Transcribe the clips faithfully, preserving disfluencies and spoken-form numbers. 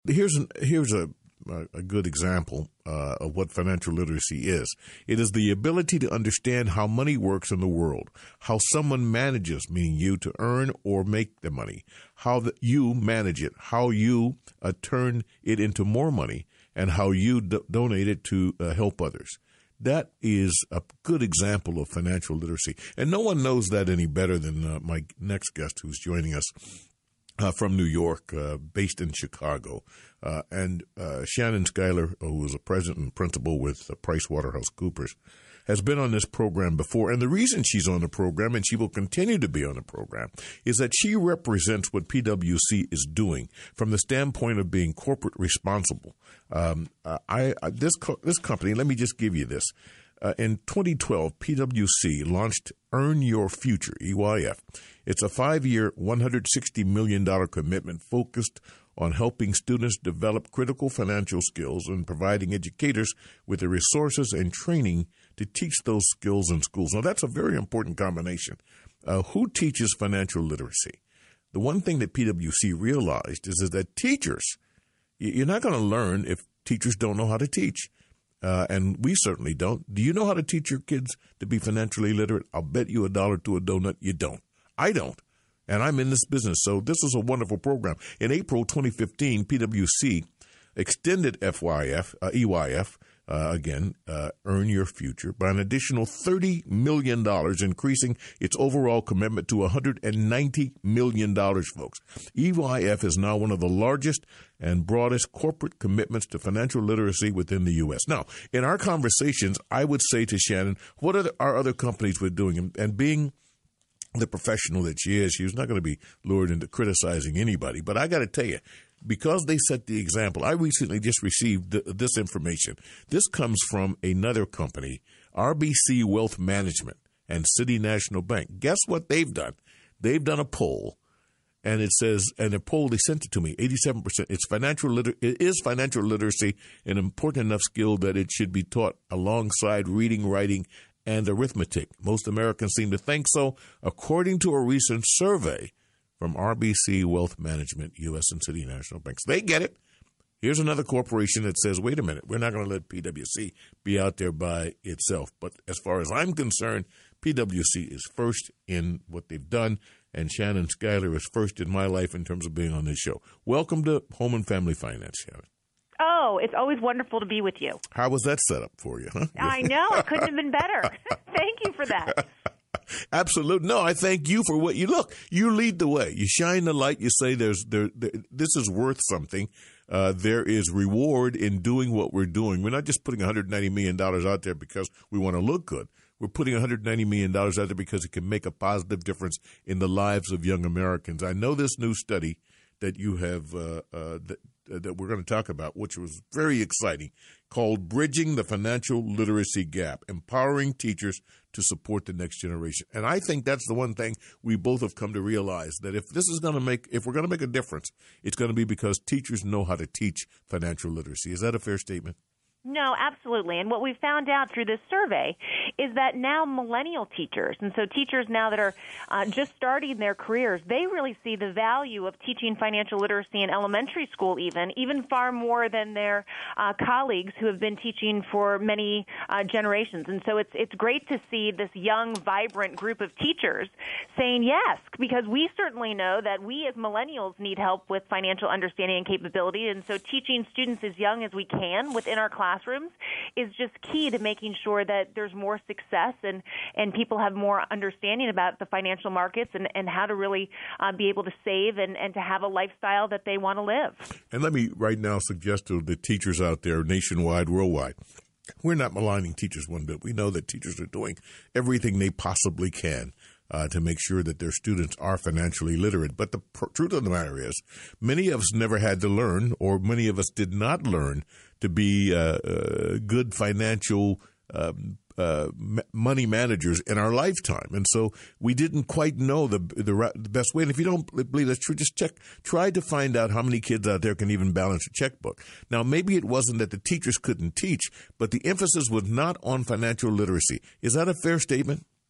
Here's an, here's a a good example uh, of what financial literacy is. It is the ability to understand how money works in the world, how someone manages, meaning you, to earn or make the money, how the, you manage it, how you uh, turn it into more money, and how you do- donate it to uh, help others. That is a good example of financial literacy. And no one knows that any better than uh, my next guest who's joining us uh, from New York, uh, based in Chicago. Uh, and uh, Shannon Schuyler, who is a president and principal with uh, PricewaterhouseCoopers, has been on this program before. And the reason she's on the program, and she will continue to be on the program, is that she represents what P W C is doing from the standpoint of being corporate responsible. Um, uh, I, I this co- this company, let me just give you this. Uh, in twenty twelve, P W C launched Earn Your Future, E Y F. It's a five-year, one hundred sixty million dollars commitment focused on helping students develop critical financial skills and providing educators with the resources and training to teach those skills in schools. Now, that's a very important combination. Uh, who teaches financial literacy? The one thing that P W C realized is, is that teachers, you're not going to learn if teachers don't know how to teach. Uh, and we certainly don't. Do you know how to teach your kids to be financially literate? I'll bet you a dollar to a donut you don't. I don't. And I'm in this business, so this is a wonderful program. In April twenty fifteen, P W C extended F Y F, uh, E Y F, uh, again, uh, Earn Your Future, by an additional thirty million dollars, increasing its overall commitment to one hundred ninety million dollars, folks. E Y F is now one of the largest and broadest corporate commitments to financial literacy within the U S. Now, in our conversations, I would say to Shannon, what are the, our other companies we're doing? And, and being the professional that she is, she's not going to be lured into criticizing anybody. But I got to tell you, because they set the example, I recently just received th- this information. This comes from another company, R B C Wealth Management and City National Bank. Guess what they've done? They've done a poll, and it says, and a poll, they sent it to me, eighty-seven percent. It's financial liter- it is financial literacy an important enough skill that it should be taught alongside reading, writing, and arithmetic. Most Americans seem to think so, according to a recent survey from R B C Wealth Management, U S and City National Banks. They get it. Here's another corporation that says, wait a minute, we're not going to let P W C be out there by itself. But as far as I'm concerned, P W C is first in what they've done, and Shannon Schuyler is first in my life in terms of being on this show. Welcome to Home and Family Finance, Shannon. Oh, it's always wonderful to be with you. How was that set up for you, huh? I know. It couldn't have been better. Thank you for that. Absolutely. No, I thank you for what you look. You lead the way. You shine the light. You say there's there, there this is worth something. Uh, there is reward in doing what we're doing. We're not just putting one hundred ninety million dollars out there because we want to look good. We're putting one hundred ninety million dollars out there because it can make a positive difference in the lives of young Americans. I know this new study that you have uh, uh, that, uh, that we're going to talk about, which was very exciting, called Bridging the Financial Literacy Gap, Empowering Teachers to Support the Next Generation. And I think that's the one thing we both have come to realize, that if this is going to make, if we're going to make a difference, it's going to be because teachers know how to teach financial literacy. Is that a fair statement? No, absolutely. And what we found out through this survey is that now millennial teachers, and so teachers now that are uh, just starting their careers, they really see the value of teaching financial literacy in elementary school even, even far more than their uh, colleagues who have been teaching for many uh, generations. And so it's it's great to see this young, vibrant group of teachers saying yes, because we certainly know that we as millennials need help with financial understanding and capability. And so teaching students as young as we can within our class classrooms is just key to making sure that there's more success and, and people have more understanding about the financial markets and, and how to really uh, be able to save and, and to have a lifestyle that they want to live. And let me right now suggest to the teachers out there nationwide, worldwide, we're not maligning teachers one bit. We know that teachers are doing everything they possibly can Uh, to make sure that their students are financially literate. But the pr- truth of the matter is, many of us never had to learn, or many of us did not learn to be uh, uh, good financial um, uh, m- money managers in our lifetime. And so we didn't quite know the, the the best way. And if you don't believe that's true, just check, try to find out how many kids out there can even balance a checkbook. Now, maybe it wasn't that the teachers couldn't teach, but the emphasis was not on financial literacy. Is that a fair statement?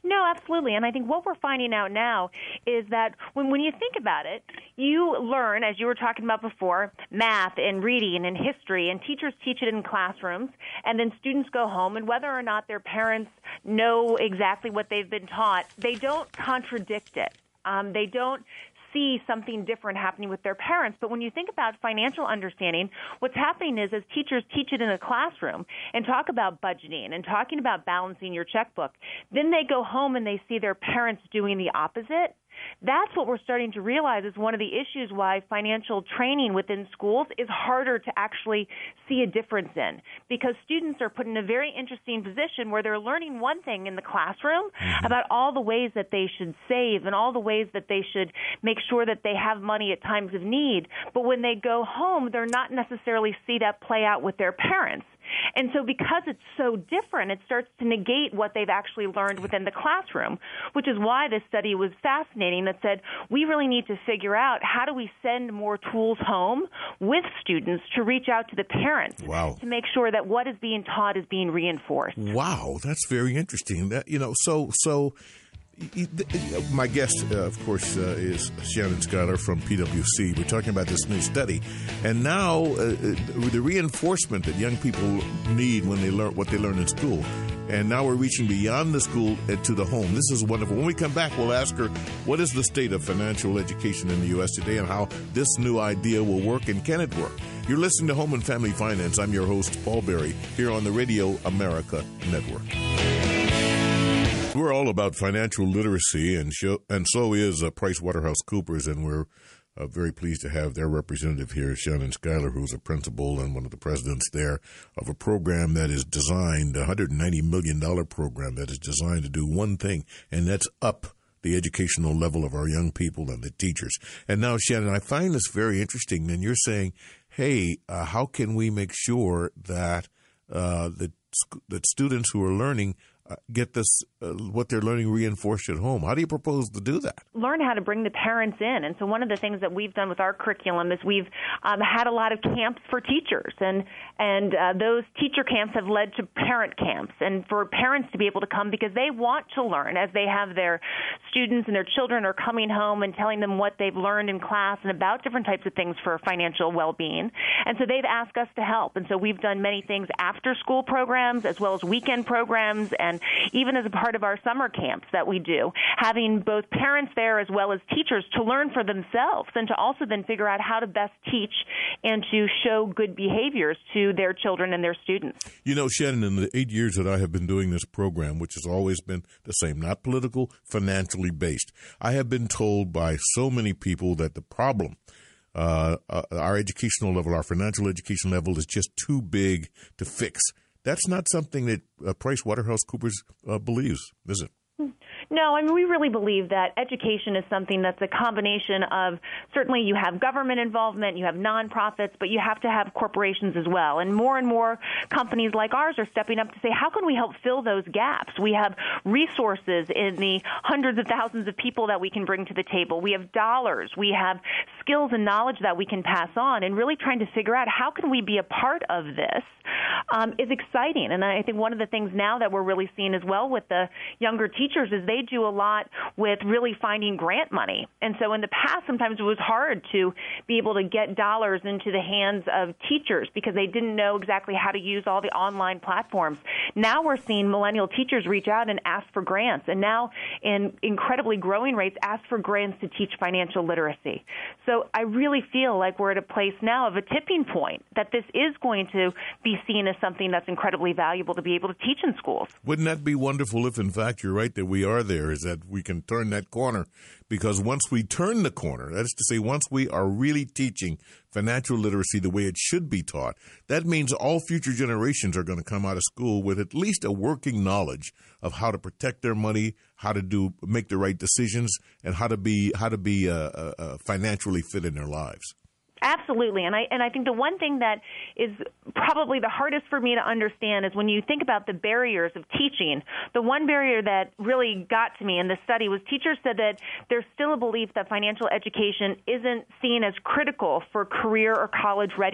No, absolutely. And I think what we're finding out now is that when, when you think about it, you learn, as you were talking about before, math and reading and history, and teachers teach it in classrooms, and then students go home, and whether or not their parents know exactly what they've been taught, they don't contradict it. Um, they don't see something different happening with their parents. But when you think about financial understanding, what's happening is as teachers teach it in a classroom and talk about budgeting and talking about balancing your checkbook, then they go home and they see their parents doing the opposite. That's what we're starting to realize is one of the issues why financial training within schools is harder to actually see a difference in, because students are put in a very interesting position where they're learning one thing in the classroom mm-hmm. about all the ways that they should save and all the ways that they should make sure that they have money at times of need. But when they go home, they're not necessarily see that play out with their parents. And so because it's so different, it starts to negate what they've actually learned within the classroom, which is why this study was fascinating that said we really need to figure out how do we send more tools home with students to reach out to the parents wow. to make sure that what is being taught is being reinforced. Wow, that's very interesting. That you know, so so my guest, uh, of course, uh, is Shannon Schuyler from P W C. We're talking about this new study, and now uh, the reinforcement that young people need when they learn what they learn in school, and now we're reaching beyond the school to the home. This is wonderful. When we come back, we'll ask her what is the state of financial education in the U S today, and how this new idea will work, and can it work? You're listening to Home and Family Finance. I'm your host, Paul Berry, here on the Radio America Network. We're all about financial literacy, and show, and so is uh, PricewaterhouseCoopers, and we're uh, very pleased to have their representative here, Shannon Schuyler, who's a principal and one of the presidents there of a program that is designed, a one hundred ninety million dollars program that is designed to do one thing, and that's up the educational level of our young people and the teachers. And now, Shannon, I find this very interesting, and you're saying, hey, uh, how can we make sure that uh, that, that students who are learning Uh, get this, uh, what they're learning reinforced at home? How do you propose to do that? Learn how to bring the parents in. And so one of the things that we've done with our curriculum is we've um, had a lot of camps for teachers. And, and uh, those teacher camps have led to parent camps, and for parents to be able to come because they want to learn as they have their students and their children are coming home and telling them what they've learned in class and about different types of things for financial well-being. And so they've asked us to help. And so we've done many things after school programs as well as weekend programs, and even as a part of our summer camps that we do, having both parents there as well as teachers to learn for themselves and to also then figure out how to best teach and to show good behaviors to their children and their students. You know, Shannon, in the eight years that I have been doing this program, which has always been the same, not political, financially based, I have been told by so many people that the problem, uh, uh, our educational level, our financial education level is just too big to fix. That's not something that uh, PricewaterhouseCoopers uh, believes, is it? No, I mean, we really believe that education is something that's a combination of, certainly you have government involvement, you have nonprofits, but you have to have corporations as well. And more and more companies like ours are stepping up to say, how can we help fill those gaps? We have resources in the hundreds of thousands of people that we can bring to the table. We have dollars. We have skills and knowledge that we can pass on, and really trying to figure out how can we be a part of this um, is exciting. And I think one of the things now that we're really seeing as well with the younger teachers is they do a lot with really finding grant money. And so in the past, sometimes it was hard to be able to get dollars into the hands of teachers because they didn't know exactly how to use all the online platforms. Now we're seeing millennial teachers reach out and ask for grants, and now in incredibly growing rates ask for grants to teach financial literacy. So I really feel like we're at a place now of a tipping point that this is going to be seen as something that's incredibly valuable to be able to teach in schools. Wouldn't that be wonderful if, in fact, you're right that we are there, is that we can turn that corner? Because once we turn the corner, that is to say, once we are really teaching financial literacy the way it should be taught, that means all future generations are going to come out of school with at least a working knowledge of how to protect their money, how to do make the right decisions, and how to be how to be uh, uh, financially fit in their lives. Absolutely. And I and I think the one thing that is probably the hardest for me to understand is when you think about the barriers of teaching, the one barrier that really got to me in this study was teachers said that there's still a belief that financial education isn't seen as critical for career or college readiness.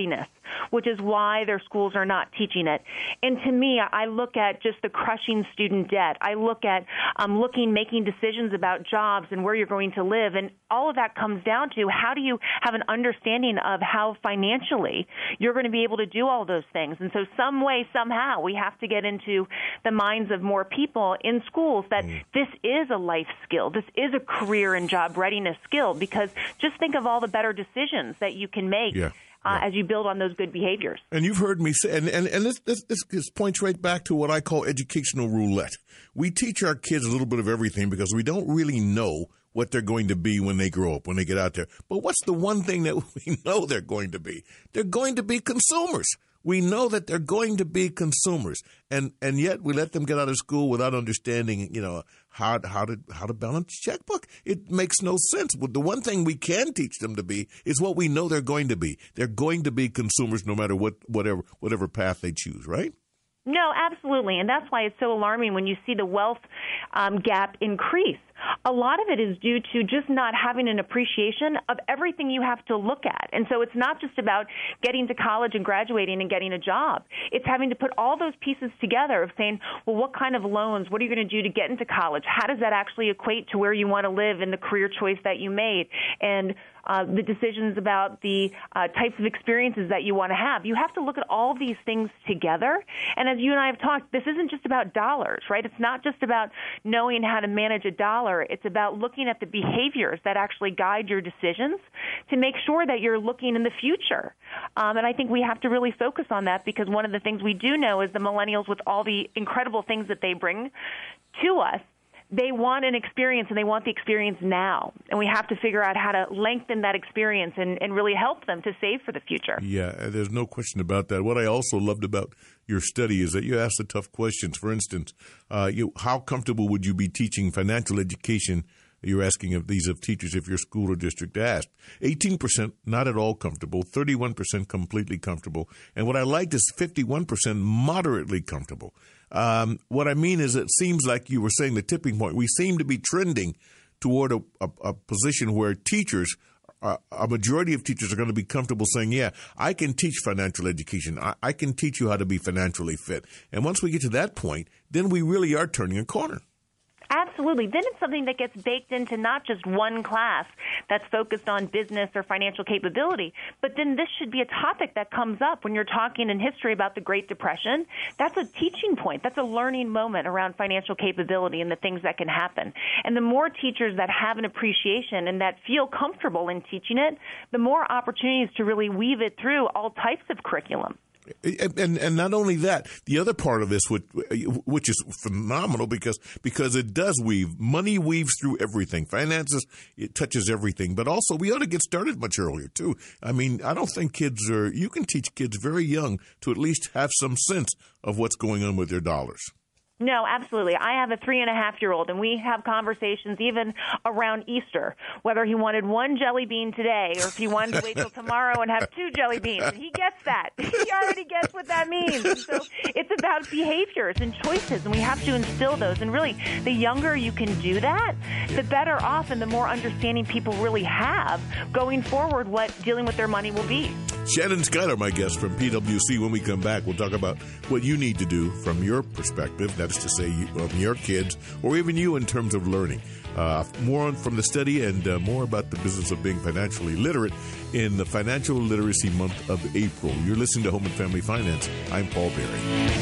which is why their schools are not teaching it. And to me, I look at just the crushing student debt. I look at um, looking, making decisions about jobs and where you're going to live, and all of that comes down to how do you have an understanding of how financially you're going to be able to do all those things. And so some way, somehow, we have to get into the minds of more people in schools that mm. this is a life skill. This is a career and job readiness skill, because just think of all the better decisions that you can make yeah. Uh, yeah. as you build on those good behaviors. And you've heard me say, and, and, and this, this, this, this points right back to what I call educational roulette. We teach our kids a little bit of everything because we don't really know what they're going to be when they grow up, when they get out there. But what's the one thing that we know they're going to be? They're going to be consumers. We know that they're going to be consumers, and and yet we let them get out of school without understanding, you know, how how to how to balance a checkbook. It makes no sense. But the one thing we can teach them to be is what we know they're going to be. They're going to be consumers, no matter what whatever whatever path they choose. Right? No, absolutely, and that's why it's so alarming when you see the wealth um, gap increase. A lot of it is due to just not having an appreciation of everything you have to look at. And so it's not just about getting to college and graduating and getting a job. It's having to put all those pieces together of saying, well, what kind of loans, what are you going to do to get into college? How does that actually equate to where you want to live and the career choice that you made? And uh, the decisions about the uh, types of experiences that you want to have. You have to look at all these things together. And as you and I have talked, this isn't just about dollars, right? It's not just about knowing how to manage a dollar. It's about looking at the behaviors that actually guide your decisions to make sure that you're looking in the future. Um, and I think we have to really focus on that, because one of the things we do know is the millennials, with all the incredible things that they bring to us, they want an experience, and they want the experience now. And we have to figure out how to lengthen that experience and, and really help them to save for the future. Yeah, there's no question about that. What I also loved about your study is that you asked the tough questions. For instance, uh, you, how comfortable would you be teaching financial education? You're asking of these of teachers if your school or district asked. eighteen percent not at all comfortable, thirty-one percent completely comfortable. And what I liked is fifty-one percent moderately comfortable. Um, what I mean is, it seems like you were saying the tipping point. We seem to be trending toward a, a, a position where teachers, uh, a majority of teachers are going to be comfortable saying, yeah, I can teach financial education. I, I can teach you how to be financially fit. And once we get to that point, then we really are turning a corner. Absolutely. Then it's something that gets baked into not just one class that's focused on business or financial capability, but then this should be a topic that comes up when you're talking in history about the Great Depression. That's a teaching point. That's a learning moment around financial capability and the things that can happen. And the more teachers that have an appreciation and that feel comfortable in teaching it, the more opportunities to really weave it through all types of curriculum. And and not only that, the other part of this, which, which is phenomenal, because because it does weave. Money weaves through everything. Finances, it touches everything. But also, we ought to get started much earlier, too. I mean, I don't think kids are – you can teach kids very young to at least have some sense of what's going on with their dollars. No, absolutely. I have a three-and-a-half-year-old, and we have conversations even around Easter, whether he wanted one jelly bean today or if he wanted to wait till tomorrow and have two jelly beans. And he gets that. He already gets what that means. And so it's about behaviors and choices, and we have to instill those. And really, the younger you can do that, the better off and the more understanding people really have going forward what dealing with their money will be. Shannon Schuyler, my guest from P W C. When we come back, we'll talk about what you need to do from your perspective, that is to say, of your kids, or even you in terms of learning. Uh, more on from the study and uh, more about the business of being financially literate in the Financial Literacy Month of April. You're listening to Home and Family Finance. I'm Paul Berry.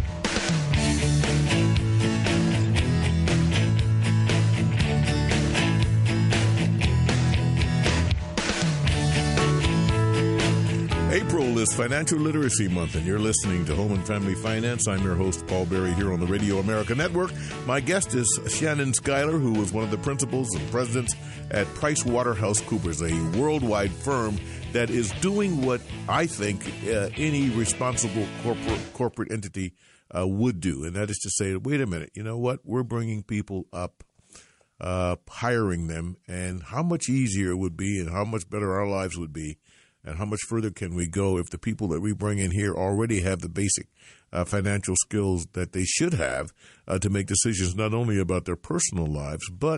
April is Financial Literacy Month, and you're listening to Home and Family Finance. I'm your host, Paul Berry, here on the Radio America Network. My guest is Shannon Schuyler, who is one of the principals and presidents at PricewaterhouseCoopers, a worldwide firm that is doing what I think uh, any responsible corporate corporate entity uh, would do, and that is to say, wait a minute, you know what? We're bringing people up, uh, hiring them, and how much easier it would be and how much better our lives would be. And how much further can we go if the people that we bring in here already have the basic uh, financial skills that they should have uh, to make decisions not only about their personal lives, but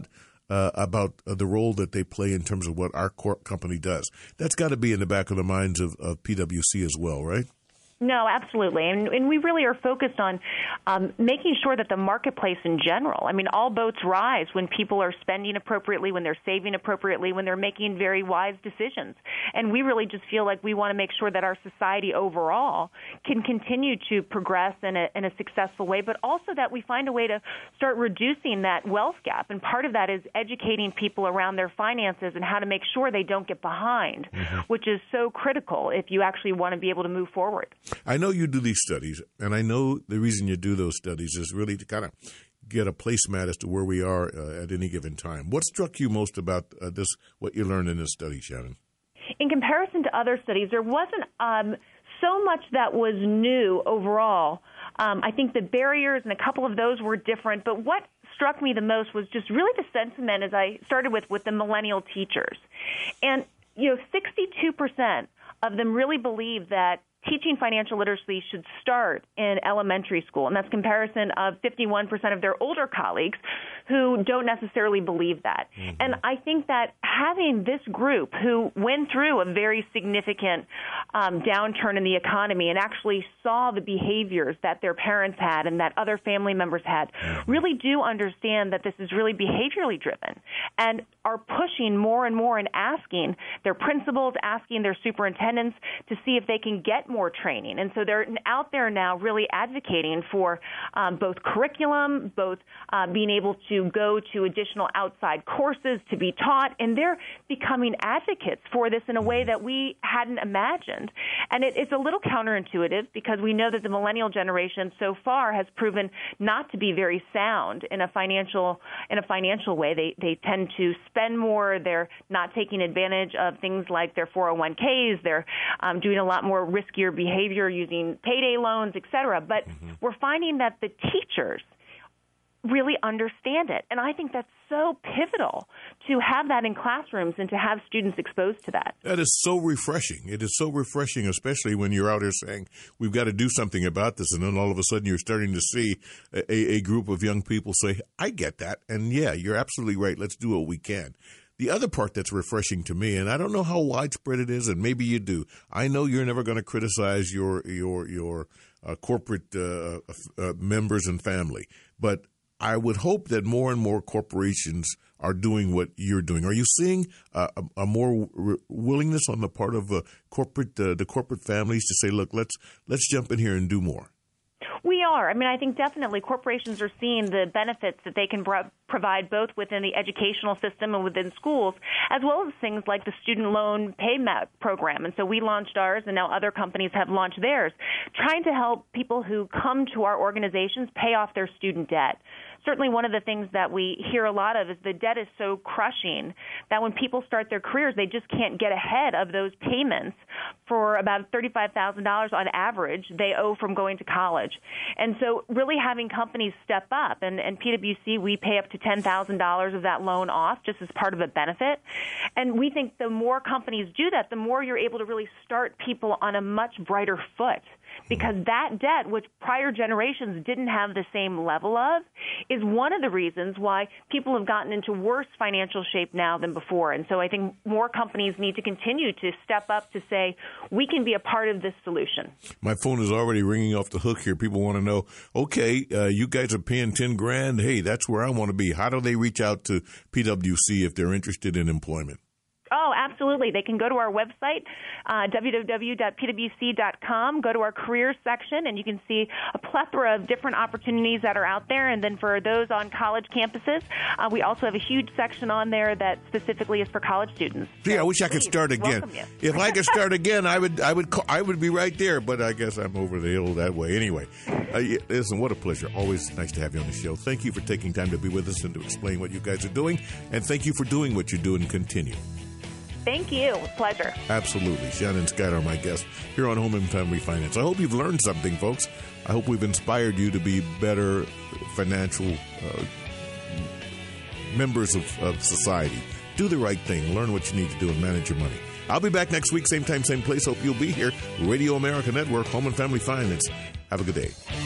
uh, about uh, the role that they play in terms of what our corp company does. That's got to be in the back of the minds of, of P W C as well, right? No, absolutely. And, and we really are focused on um, making sure that the marketplace in general, I mean, all boats rise when people are spending appropriately, when they're saving appropriately, when they're making very wise decisions. And we really just feel like we want to make sure that our society overall can continue to progress in a, in a successful way, but also that we find a way to start reducing that wealth gap. And part of that is educating people around their finances and how to make sure they don't get behind, mm-hmm. which is so critical if you actually want to be able to move forward. I know you do these studies, and I know the reason you do those studies is really to kind of get a placemat as to where we are uh, at any given time. What struck you most about uh, this, what you learned in this study, Shannon? In comparison to other studies, there wasn't um, so much that was new overall. Um, I think the barriers and a couple of those were different, but what struck me the most was just really the sentiment, as I started with, with the millennial teachers. And, you know, sixty-two percent of them really believe that teaching financial literacy should start in elementary school, and that's a comparison of fifty-one percent of their older colleagues who don't necessarily believe that. Mm-hmm. And I think that having this group who went through a very significant um, downturn in the economy and actually saw the behaviors that their parents had and that other family members had mm-hmm. really do understand that this is really behaviorally driven and are pushing more and more and asking their principals, asking their superintendents to see if they can get more training. And so they're out there now really advocating for um, both curriculum, both uh, being able to go to additional outside courses to be taught, and they're becoming advocates for this in a way that we hadn't imagined. And it, it's a little counterintuitive because we know that the millennial generation so far has proven not to be very sound in a financial in a financial way. They they tend to spend more. They're not taking advantage of things like their four oh one k's. They're um, doing a lot more riskier behavior using payday loans, et cetera. But mm-hmm. we're finding that the teachers really understand it. And I think that's so pivotal to have that in classrooms and to have students exposed to that. That is so refreshing. It is so refreshing, especially when you're out here saying, we've got to do something about this. And then all of a sudden you're starting to see a, a group of young people say, I get that. And yeah, you're absolutely right. Let's do what we can. The other part that's refreshing to me, and I don't know how widespread it is, and maybe you do. I know you're never going to criticize your your your uh, corporate uh, uh, members and family, but I would hope that more and more corporations are doing what you're doing. Are you seeing uh, a, a more re- willingness on the part of uh, corporate uh, the corporate families to say, look, let's let's jump in here and do more? We are. I mean, I think definitely corporations are seeing the benefits that they can pro- provide both within the educational system and within schools, as well as things like the student loan payment program. And so we launched ours, and now other companies have launched theirs, trying to help people who come to our organizations pay off their student debt. Certainly one of the things that we hear a lot of is the debt is so crushing that when people start their careers, they just can't get ahead of those payments for about thirty-five thousand dollars on average they owe from going to college. And so really having companies step up, and, and P W C, we pay up to ten thousand dollars of that loan off just as part of a benefit. And we think the more companies do that, the more you're able to really start people on a much brighter foot. Because that debt, which prior generations didn't have the same level of, is one of the reasons why people have gotten into worse financial shape now than before. And so I think more companies need to continue to step up to say, we can be a part of this solution. My phone is already ringing off the hook here. People want to know, okay, uh, you guys are paying ten grand. Hey, that's where I want to be. How do they reach out to P W C if they're interested in employment? Oh, absolutely. They can go to our website, uh, w w w dot p w c dot com, go to our careers section, and you can see a plethora of different opportunities that are out there. And then for those on college campuses, uh, we also have a huge section on there that specifically is for collge students. Gee, so I wish I could start again. If I could start again, I would I would, call, I would be right there, but I guess I'm over the hill that way. Anyway, uh, yeah, listen, what a pleasure. Always nice to have you on the show. Thank you for taking time to be with us and to explain what you guys are doing. And thank you for doing what you do and continue. Thank you. It was a pleasure. Absolutely. Shannon Scott are my guest here on Home and Family Finance. I hope you've learned something, folks. I hope we've inspired you to be better financial uh, members of, of society. Do the right thing. Learn what you need to do and manage your money. I'll be back next week, same time, same place. Hope you'll be here. Radio America Network, Home and Family Finance. Have a good day.